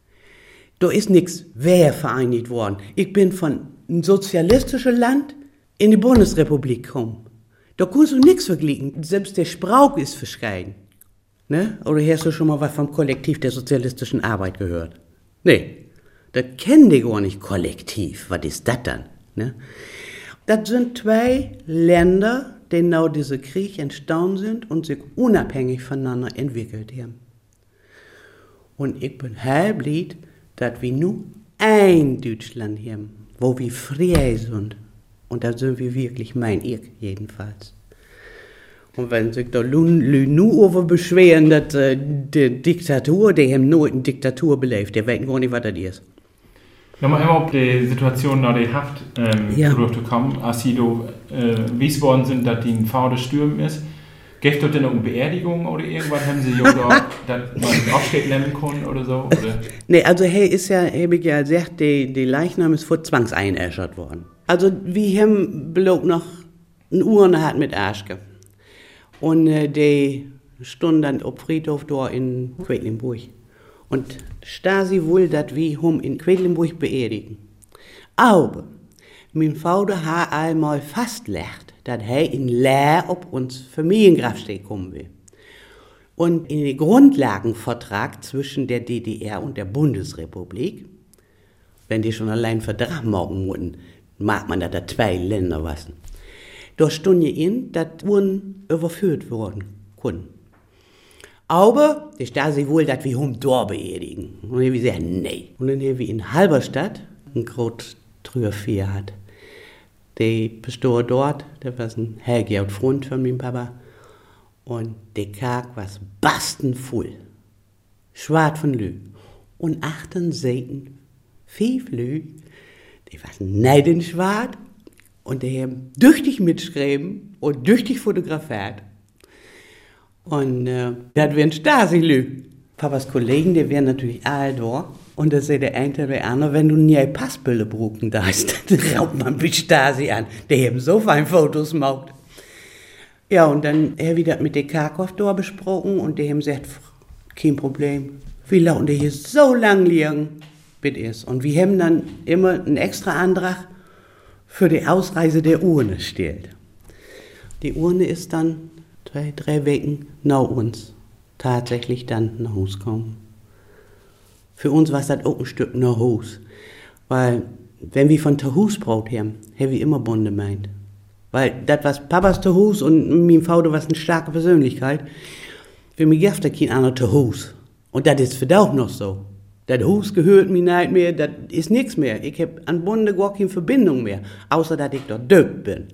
Da ist nichts wer vereinigt worden. Ich bin von einem sozialistischen Land in die Bundesrepublik gekommen. Da kannst du nichts vergleichen. Selbst der Sprauch ist verschieden. Ne? Oder hast du schon mal was vom Kollektiv der sozialistischen Arbeit gehört? Nee, das kennen die gar nicht, Kollektiv. Was ist das dann? Ne? Das sind zwei Länder, die nach diesem Krieg entstanden sind und sich unabhängig voneinander entwickelt haben. Und ich bin halblied, dass wir nur ein Deutschland haben, wo wir frei sind. Und da sind wir wirklich, mein ich jedenfalls. Und wenn sich da nur über beschweren, dass äh, die Diktatur, die haben nur eine Diktatur belebt, die wissen gar nicht, was das ist. Nochmal einmal auf die Situation nach der Haft ähm, ja. zurückzukommen, als Sie da äh, wies worden sind, dass die Vater stürmen ist. Gibt es denn noch eine Beerdigung oder irgendwas? Haben Sie ja da, dass man Aufstieg nehmen können oder so? Oder? Nee, also hey, ist ja, habe ich ja gesagt, die, die Leichnam ist vor zwangseinäschert worden. Also wir haben bloß noch eine Urne mit Aschke. Und äh, die stunden dann auf Friedhof da in Quedlinburg. Und Stasi will, dass wir hum in Quedlinburg beerdigen. Aber mein Vater hat einmal festgelegt, dass er in Lehr auf uns Familiengrabsteg kommen will. Und in den Grundlagenvertrag zwischen der D D R und der Bundesrepublik wenn die schon allein Vertrag machen mussten, mag man, dass da zwei Länder waren. Da stund je in, dass Uhren überführt worden konnten. Aber die Stasi wohl, dass wir um Dorf beerdigen. Und dann haben wir gesagt, nee. Und dann haben wir in Halberstadt einen großen Trüervier hat. Der Pastor dort, der war ein Helge und Freund von meinem Papa. Und der Karg war bastenvoll. Schwarz von Lü. Und achten Seiten, fünf Lü, die waren neidenschwarz. Und die haben tüchtig mitgeschrieben und tüchtig fotografiert. Und äh, das wären Stasi-Lü. Papas Kollegen, die wären natürlich alle da. Und da sagt der eine oder andere, wenn du nie ein Passbilder brauchen darfst, dann raubt man mit Stasi an. Die haben so feine Fotos gemacht. Ja, und dann haben wir das mit der Karkow da besprochen und die haben gesagt, kein Problem. Wir lassen die hier so lang liegen, bitte ist. Und wir haben dann immer einen extra Antrag für die Ausreise der Urne gestellt. Die Urne ist dann zwei, drei Wochen nach uns tatsächlich dann nach Hause gekommen. Für uns war es das auch ein Stück nach Hause. Weil, wenn wir von Tahus braucht haben, haben wir immer Bunde meint. Weil das was Papas Tahus und mein Vater was eine starke Persönlichkeit. Für mich gibt es kein anderer Tahus. Und das ist für da auch noch so. Das Haus gehört mir nicht mehr, das ist nichts mehr. Ich habe an Bunde gar keine Verbindung mehr, außer dass ich dort döp bin.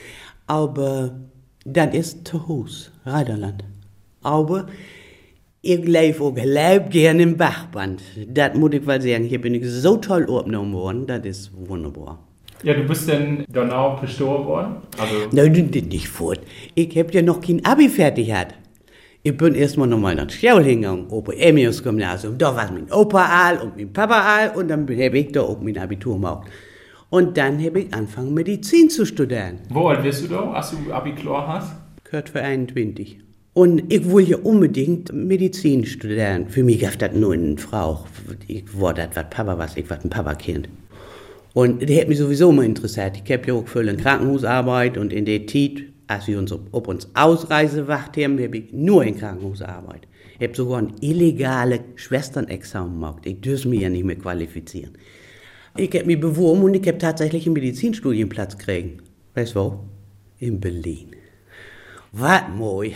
Aber das ist Tahus, Reiderland. Aber ich lebe auch leib gerne im Bachband. Das muss ich mal sagen. Hier bin ich so toll aufgenommen worden, das ist wunderbar. Ja, du bist denn genau Pastor worden? Also Nein, nicht fort. Ich hab ja noch kein Abi fertig gehabt. Ich bin erstmal nochmal nach Schule hingegangen, Opa Emius Gymnasium. Da war mein Opa all und mein Papa all und dann habe ich da auch mein Abitur gemacht. Und dann habe ich angefangen, Medizin zu studieren. Wo alt wirst du da, als du Abitur hast? Gehört für einundzwanzig. Und ich wollte ja unbedingt Medizin studieren. Für mich gab das nur eine Frau. Ich war das, was Papa war, ich war ein Papa-Kind. Und die hat mich sowieso immer interessiert. Ich habe ja auch für eine Krankenhausarbeit und in der Zeit, als wir uns auf uns Ausreise wacht haben, habe ich nur in Krankenhausarbeit. Ich habe sogar ein illegales Schwesternexamen gemacht. Ich dürfte mich ja nicht mehr qualifizieren. Ich habe mich beworben und ich habe tatsächlich einen Medizinstudienplatz gekriegt. Weißt du wo? In Berlin. Was moi.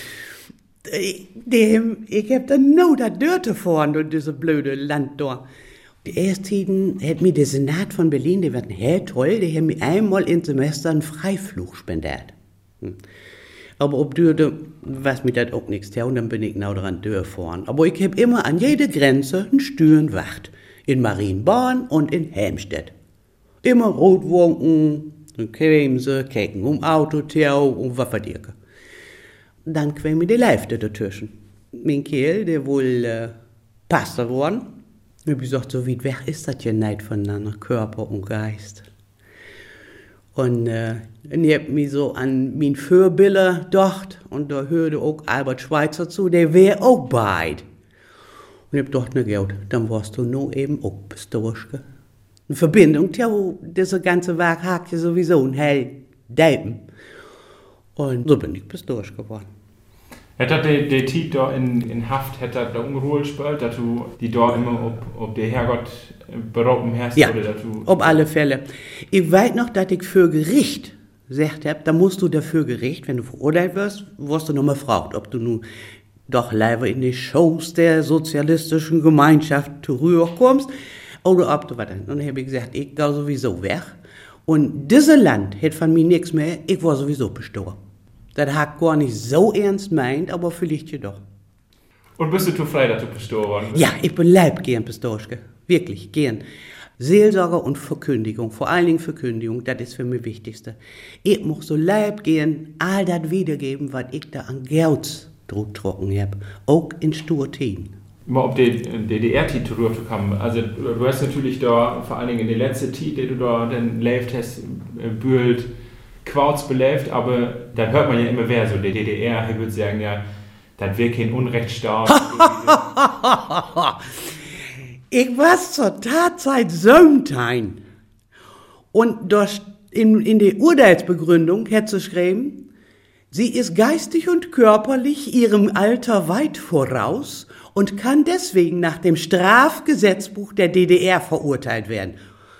Ich, ich habe dann nur das Dörte fahren durch dieses blöde Land da. Die ersten hat mir der Senat von Berlin, der war hey, toll, die haben mir einmal im Semester einen Freiflug spendiert. Hm. Aber ob Dürte, was mir das auch nichts, ja, und dann bin ich genau daran durchfahren. Aber ich habe immer an jeder Grenze einen Stüren wacht. In Marienborn und in Helmstedt. Immer Rotwunken, Kremse, Kecken um Auto, Theo und Wafferdierke. Dann kämen die Leifte dazwischen. Mein Kerl, der wohl äh, Pastor geworden, ich habe gesagt, so weit weg ist das ja nicht voneinander, Körper und Geist. Und, äh, und ich habe mich so an mein Vorbilder gedacht und da hörte auch Albert Schweitzer zu, der wäre auch beid. Und ich hab gedacht, na gut, dann warst du nur eben auch Pastorske. Eine Verbindung, ja, dieser ganze Werk hat ja sowieso ein hell Deipen. Und so bin ich Pastorske geworden. Hätte der, der Tiet da in, in Haft, hätte da Unruhe gespielt, dass du die da immer ob, ob der Herrgott berauben hast? Ja, oder dass du auf alle Fälle. Ich weiß noch, dass ich für Gericht gesagt habe, da musst du dafür Gericht, wenn du verurteilt wirst, wirst du nochmal gefragt, ob du nun doch leider in die Shows der sozialistischen Gemeinschaft zurückkommst oder ob du was. Und dann habe ich gesagt, ich gehe sowieso weg. Und dieses Land hätte von mir nichts mehr, ich war sowieso bestorben. Das hat gar nicht so ernst meint, aber vielleicht ja doch. Und bist du zu frei, dass du Pastor worden bist? Ja, ich bin leib gern Pastorske. Wirklich, gern. Seelsorge und Verkündigung, vor allen Dingen Verkündigung, das ist für mich das Wichtigste. Ich muss so leib gern all das wiedergeben, was ich da an Geld trocken habe, auch in Sturtien. Mal auf den D D R-Tiet zurückzukommen. Also du hast natürlich da, vor allen Dingen in der letzten Tiet, die du da dann lebt hast, bühlt, Quarz belebt, aber dann hört man ja immer wer so, der D D R, ich würde sagen, ja, das wäre kein Unrechtsstaat. Ich war zur Tatzeit Sömtein. Und durch, in, in der Urteilsbegründung hätte sie geschrieben, Sie ist geistig und körperlich ihrem Alter weit voraus und kann deswegen nach dem Strafgesetzbuch der D D R verurteilt werden.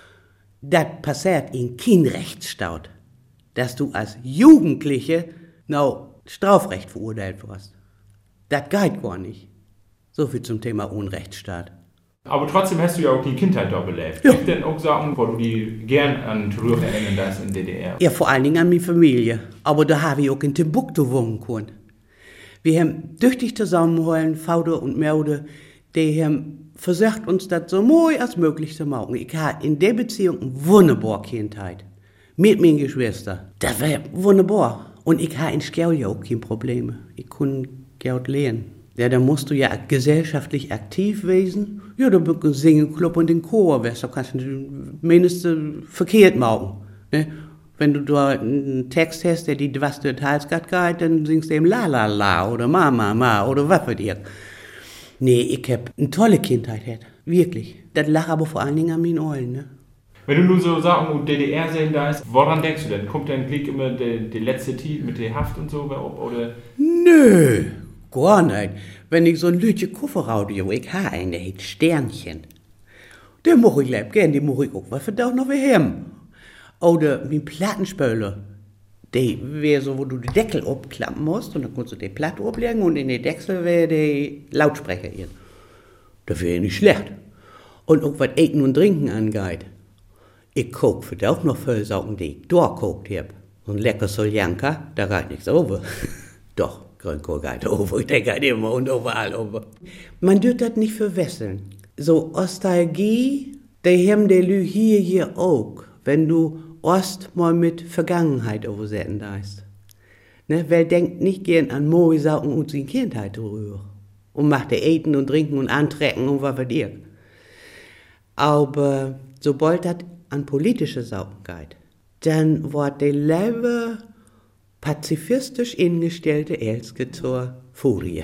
Das passiert in kein Rechtsstaat, dass du als Jugendliche no, Strafrecht verurteilt wirst. Das geht gar nicht. So viel zum Thema Unrechtsstaat. Aber trotzdem hast du ja auch die Kindheit da belebt. Ja. Gibt denn auch Sachen, wo du die gern an Terror erinnern darfst in der D D R? Ja, vor allen Dingen an meine Familie. Aber da habe ich auch in Timbuktu wohnen können. Wir haben tüchtig zusammengehalten, Vater und Mutter, die haben versucht, uns das so mooi als möglich zu machen. Ich hatte in der Beziehung eine wunderbare Kindheit. Mit meinen Geschwistern. Das war wunderbar. Und ich hatte in Schule ja auch keine Probleme. Ich konnte Geld lernen. Ja, da musst du ja gesellschaftlich aktiv werden. Ja, da bist du Singclub und den Chor, weißt du, kannst du mindestens verkehrt machen. Ne? Wenn du da einen Text hast, der die was du Talsgat geht, dann singst du eben La La La oder Ma Ma Ma oder was für dir. Nee, ich hab eine tolle Kindheit gehabt. Wirklich. Das lag aber vor allen Dingen an meinen Ohren, ne? Wenn du nur so Sachen D D R sehen da ist, woran denkst du denn? Kommt dein Blick immer die, die letzte Zeit mit der Haft und so ob, oder? Nö, gar nicht. Wenn ich so ein Lütje Kofferradio, ich habe einen, der heißt Sternchen. Den mach ich leib gern, den mach ich auch, was für da noch wir haben. Oder mein Plattenspieler. Der wäre so, wo du den Deckel abklappen musst und dann kannst du die Platte ablegen und in den Deckel wäre der Lautsprecher hier. Das wäre nicht schlecht. Und auch was Essen und Trinken angeht. Ich koch für auch noch Füllsaugen, die ich durchgekocht hab. So ein lecker Soljanka, da geht nichts over. Doch, Grünkohl geht over, der geht immer und überall over. Man dürft das nicht verwechseln. So Nostalgie, die haben die Lü hier, hier auch, wenn du Ost mal mit Vergangenheit übersetzen darfst. Ne, wer denkt nicht gern an Moisaugen und seine Kindheit rüber. Und macht der Eten und Trinken und Antrecken und was für dir. Aber sobald das an politische Sachen geht, dann wird die Lebe pazifistisch ingestellte Elske zur Furie.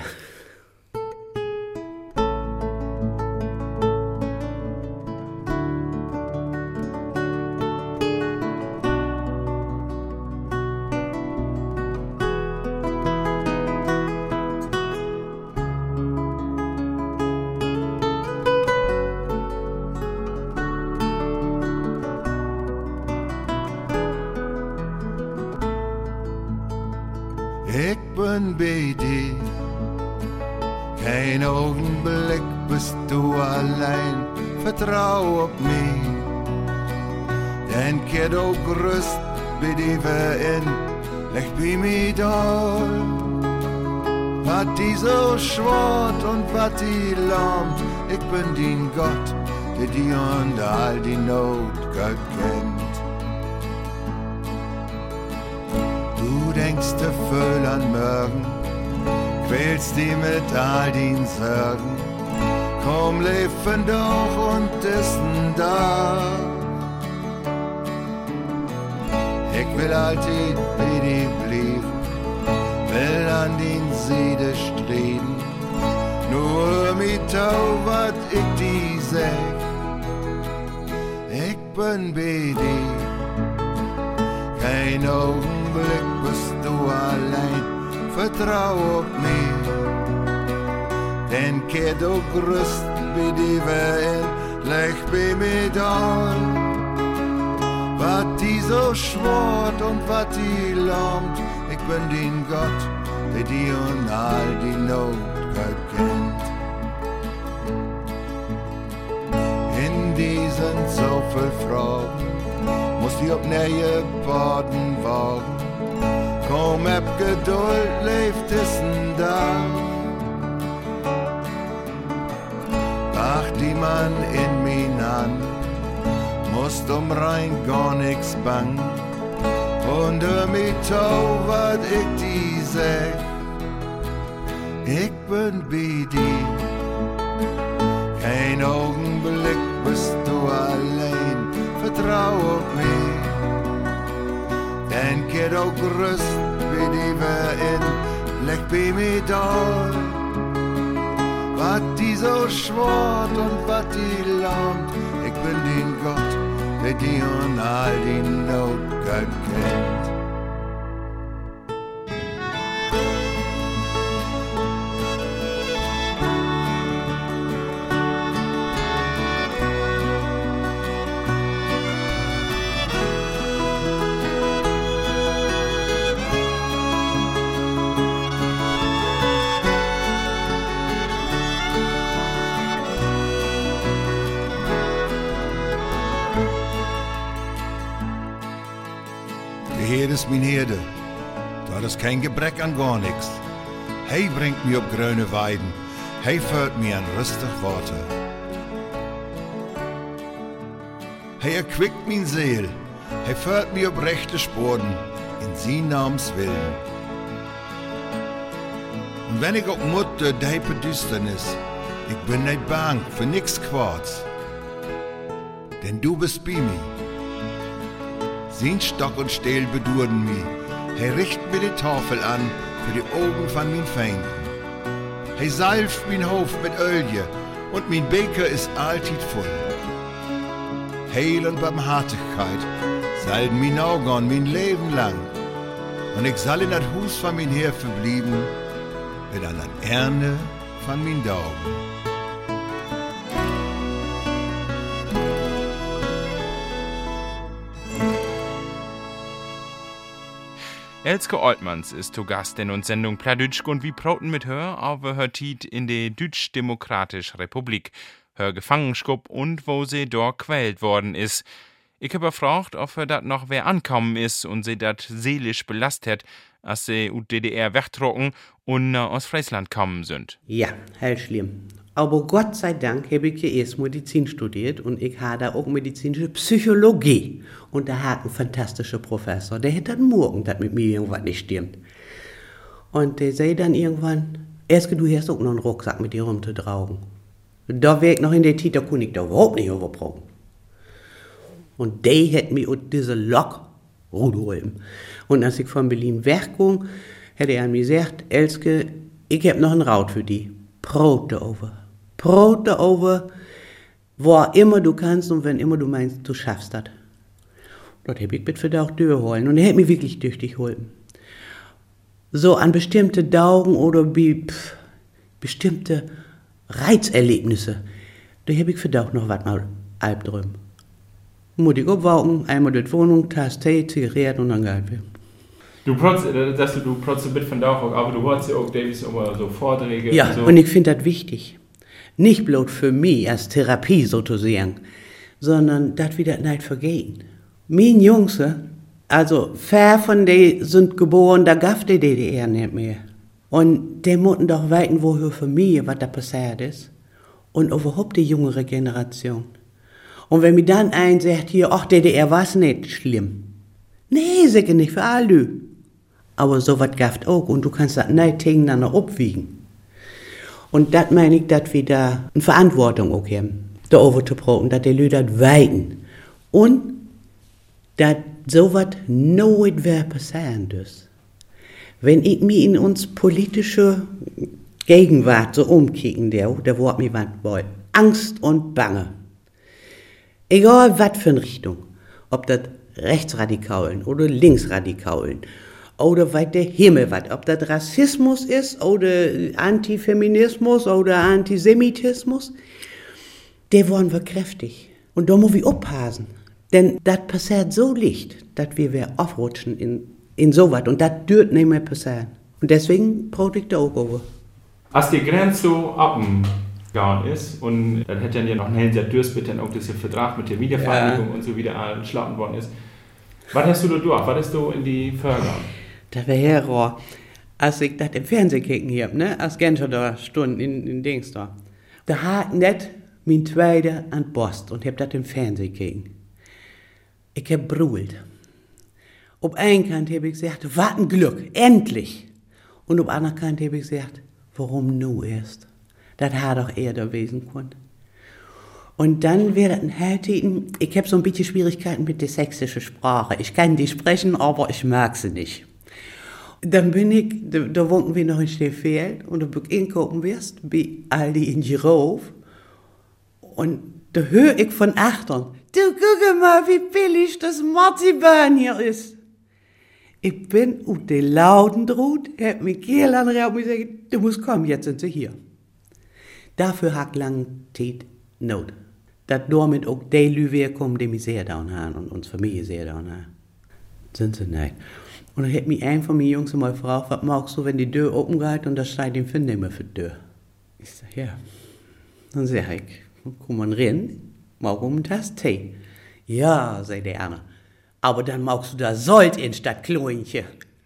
Ich bin bei dir, kein Augenblick bist du allein, vertrau auf mich. Denn kehr du grüßt, bei dir in, leg bei mir doll. Wat die so schwart und wat die lahmt, ich bin dein Gott, der dir und all die Not gekennt. Du denkst te viel an morgen, quälst die mit all den Sorgen. Komm, leben doch und essen da. Ich will alltid bei dir bleiben, will an den Seide streben. Nur mit Tau, wat ich die sag. Ich bin bei dir, kein Augenblick bist du allein, vertrau auf mich. Denn kehr du grüßt, wie die Welt, leg bei mir doll. Wat die so schwart und wat die lahmt, ich bin dein Gott, der dir und all die Not gekennt. In diesen so viel Fragen musst du auf neue Baden wagen. Komm, hab Geduld, lebt es da. Ach, die Mann in mir an, musst um rein gar nix bang. Und hör mich tau, wat ich die sag. Ich bin bei dir, kein Augenblick bist du allein, vertrau auf mich. Denn kehr auch grüßt, wie die wir in, leg bei mir doll. Wat die so schwart und wat die lahmt, ich bin dein Gott, der dir und all die Not gekennt. ist mein Herde. Da ist kein Gebreck an gar nix. Hij bringt mir op grüne Weiden. Hij führt mir an rustig Water. Hij erquickt min Seel. Hij führt mir op rechte Sporen. In sein Namens Willen. Und wenn ich auch mutte, deipe Düsternis, ich bin nicht bang für nix Quarz. Denn du bist bei mir. Sein Stock und Steel bedurden mich. Hij richt mir die Tafel an für die Augen von min Feinden. Hij salft min Hof mit Ölje und min Beker ist alltid voll. Heil und Barmherzigkeit salben min Augen min Leben lang. Und ich soll in das Hus von min Herr verblieben, mit an das Erne von min Daumen. Elske Oltmans ist zu Gast in uns Sendung Pladütschk und wie prauten mit her aber hör Tiet in der Deutsch-Demokratische Republik, hör Gefangenschub und wo sie dort quält worden ist. Ich hab gefragt, ob er dat noch wer ankommen ist und sie dat seelisch belastet, als sie ut D D R wegtrocken und aus Friesland kommen sind. Ja, hell schlimm. Aber Gott sei Dank habe ich ja erst Medizin studiert und ich habe da auch medizinische Psychologie. Und da hat ein fantastischer Professor, der hätte dann morgen, dass mit mir irgendwas nicht stimmt. Und der sagt dann irgendwann, erst du hast auch noch einen Rucksack mit dir rumzutragen. Da wäre ich noch in der Zeit, da konnte ich da überhaupt nicht überbrauchen. Und der hat mir auch diese Lok runtergeholt. Und als ich von Berlin wegkomme, hat er mir gesagt, Elske, ich hab noch einen Rat für dich. Brot over. Brot over, wo immer du kannst und wenn immer du meinst, du schaffst das. Dort hab ich bitte für auch durchholen und er hat mich wirklich tüchtig geholfen. So an bestimmte Daugen oder be, pf, bestimmte Reizerlebnisse, da hab ich für auch noch was mal Albträume. Muss ich abwauken, einmal durch die Wohnung, Tasse Tee, Zigaretten und dann geht wir. Du protzt, dass du, du protzt ein bisschen von Dauer, aber du hast ja auch Davis immer so Vorträge. Ja, und, so. Und ich finde das wichtig. Nicht bloß für mich als Therapie sozusagen, sondern das wieder nicht vergehen. Meine Jungs, also vier von denen sind geboren, da gab die D D R nicht mehr. Und die mussten doch weiten, woher für mich, was da passiert ist. Und überhaupt die jüngere Generation. Und wenn mir dann ein sagt, hier, ach, D D R war's nicht schlimm. Nee, sicher nicht für alle. Aber so was gab's auch und du kannst das nicht gegeneinander abwiegen. Und das meine ich, dass wir da eine Verantwortung auch haben, da overzubrauchen, dass die Leute das weiten. Und dass so was nicht mehr passieren muss. Wenn ich mich in uns politische Gegenwart so umkicken, der, da wird mir was wollen. Angst und Bange. Egal was für eine Richtung. Ob das Rechtsradikalen oder Linksradikalen oder weit der Himmel was, ob das Rassismus ist oder Antifeminismus oder Antisemitismus, der wollen wir kräftig. Und da muss wir aufpassen. Denn das passiert so leicht, dass wir wieder aufrutschen in, in sowas. Und das dürft nicht mehr passieren. Und deswegen brauche ich da auch over. Als die Grenze so abgegangen ist und dann hätte ja noch ein sehr Dürst dann auch dieser Vertrag mit der Wiedervereinigung ja. und so wieder entschlafen worden ist. Was hast du da durch? Was hast du in die Förder? Das wäre Horror. Als ich das im Fernsehen kicken hier, ne, als Genscher da Stunden in, in Dings da. Da hat nicht mein Zweiter an die Post und hab das im Fernsehen kicken. Ich hab brüllt. Auf einen Kant hab ich gesagt, was ein Glück, endlich. Und auf anderen Kant hab ich gesagt, warum nur erst? Das hat doch eher da wesen können. Und dann wäre das ein Hältigen, ich hab so ein bisschen Schwierigkeiten mit der sächsischen Sprache. Ich kann die sprechen, aber ich mag sie nicht. Dann bin ich, da, da wohnten wir noch in Stefeld und da bin ich inkopen wirst, bei Aldi in Girov. Und da höre ich von achtern, du guck mal, wie billig das Marzipan hier ist. Ich bin auf den Lauten droht, hab mich Kehl angehauen und gesagt, du musst kommen, jetzt sind sie hier. Dafür hat lange Zeit Not. Dass damit auch die Leute kommen, die mich sehr down haben und uns Familie sehr down haben. Sind sie nicht. Und dann hat mich ein von meinen Jungs mal gefragt, was magst du, wenn die Tür offen geht und da steht ein Vernehmer für die Tür? Ich sag, ja. Dann sag ich, komm mal rein, mag um das Tee. Ja, sagt der eine. Aber dann magst du da Sold in statt Kloinche.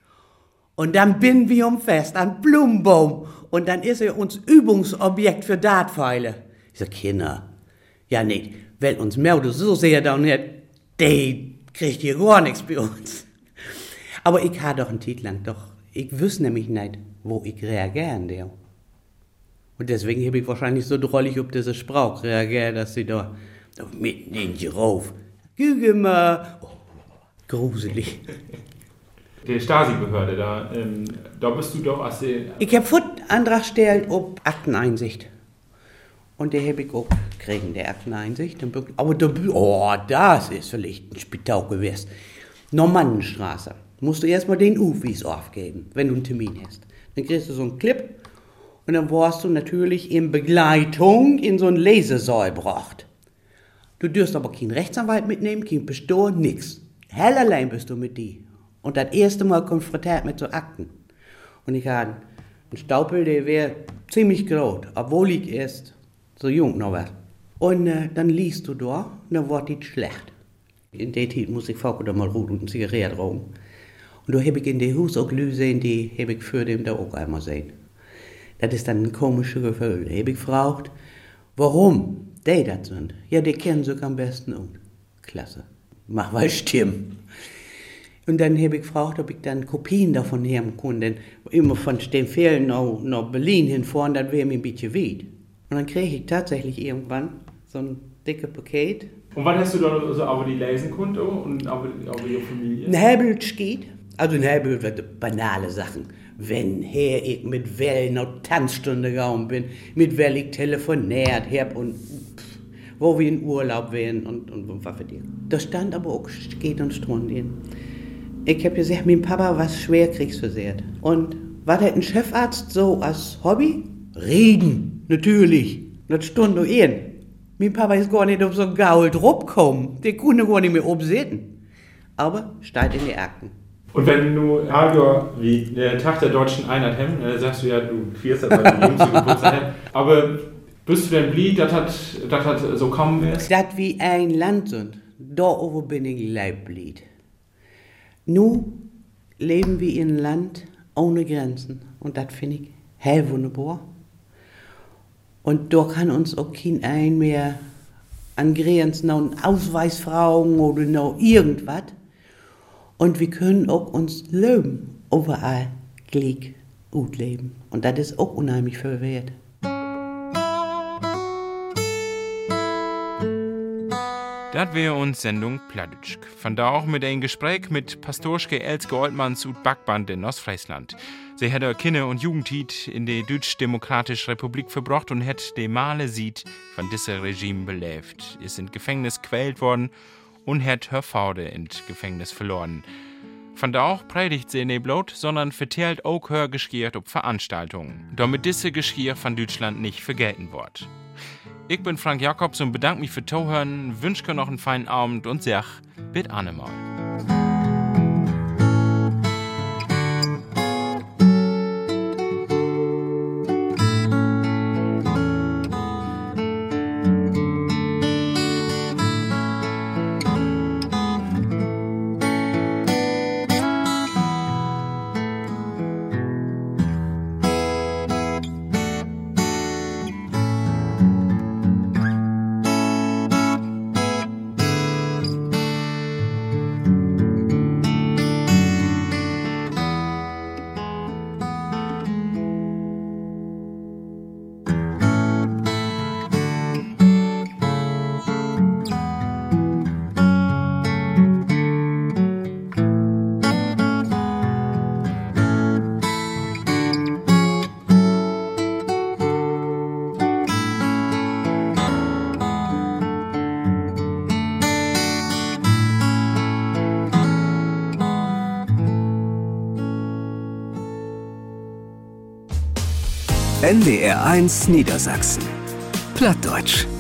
Und dann binden wir um fest an Blumenbaum. Und dann ist er uns Übungsobjekt für Dartpfeile. Ich sag, Kinder, ja nicht, weil uns meldet so sehr da nicht, die kriegt hier gar nichts bei uns. Aber ich habe doch einen Titel lang, doch ich wüsste nämlich nicht, wo ich reagieren darf. Und deswegen habe ich wahrscheinlich so drollig auf diese Sprache reagiert, dass sie da, da mitten in die rauf. Güge mal. Oh, gruselig. Die Stasi-Behörde, da, ähm, da bist du doch als die... Ich habe einen Antrag gestellt auf Akteneinsicht. Und der habe ich auch gekriegt, der Akteneinsicht. Aber da, oh, das ist vielleicht ein Spital gewesen. Normannenstraße. Musst du erstmal den Ufies aufgeben, wenn du einen Termin hast. Dann kriegst du so einen Clip und dann warst du natürlich in Begleitung in so einen Lesesaal gebracht. Du dürst aber keinen Rechtsanwalt mitnehmen, kein Pastor, nix. Hell allein bist du mit die. Und das erste Mal konfrontiert mit so Akten. Und ich hatte einen Staupel, der wäre ziemlich groß, obwohl ich erst so jung noch war. Und äh, dann liest du da und dann wird die schlecht. In der Zeit muss ich vorher da mal ruhen und eine Zigarette rauchen. Und da habe ich in dem Haus auch Leute gesehen, die habe ich für den da auch einmal gesehen. Das ist dann ein komisches Gefühl. Da habe ich gefragt, warum die das sind. Ja, die kennen sich am besten und klasse, mach mal stimmen. Und dann habe ich gefragt, ob ich dann Kopien davon haben konnte. Denn immer von den Ferien nach, nach Berlin hinfahren, das wäre mir ein bisschen weit. Und dann kriege ich tatsächlich irgendwann so ein dickes Paket. Und wann hast du da so aber die lesen konnte und aber, aber ihre Familie? Ein halbes geht. Also ein halbes banale Sachen. Wenn her ich mit wel noch Tanzstunde gegangen bin, mit wel ich telefoniert hab und pff, wo wir in Urlaub wären und, und, und was für dir. Da stand aber auch geht und Strund in. Ich hab gesagt, mein Papa war schwer kriegsversehrt. Und war der ein Chefarzt so als Hobby? Reden, natürlich. Das stund nur in. Mein Papa ist gar nicht auf so ein Gaul drauf gekommen. Der konnte gar nicht mehr obsitzen. Aber steht in die Akten. Und wenn du Jahr wie der Tag der deutschen Einheit haben, dann sagst du ja, du fährst aber die jüngste Geburtstag. Aber bist du denn blieb, das hat, das hat so kommen wirst? Das wie ein Land sind, da oben bin ich Leibblied. Nu leben wir in einem Land ohne Grenzen. Und das finde ich hell wunderbar. Und da kann uns auch kein ein mehr an Grenzen noch einen Ausweis fragen oder noch irgendwas. Und wir können auch uns leben, überall gleich gut leben. Und das ist auch unheimlich viel wert. Das wäre uns Sendung Plattdeutsch. Von da auch mit einem Gespräch mit Pastorske Elske Oltmanns und Backband in Ostfriesland. Sie hat ihre Kinder- und Jugendtit in die Deutsch-Demokratische Republik verbracht und hat die Male Sied von diesem Regime belebt. Ist in Gefängnis quält worden und hat her Vater in Gefängnis verloren. Von da auch predigt sie nicht bloß, sondern vertellt auch her Geschichte auf Veranstaltungen, damit diese Geschichte von Deutschland nicht vergelten wird. Ich bin Frank Jakobs und bedanke mich für Zuhören, wünsche euch noch einen feinen Abend und sag, bis annemal. N D R eins Niedersachsen. Plattdeutsch.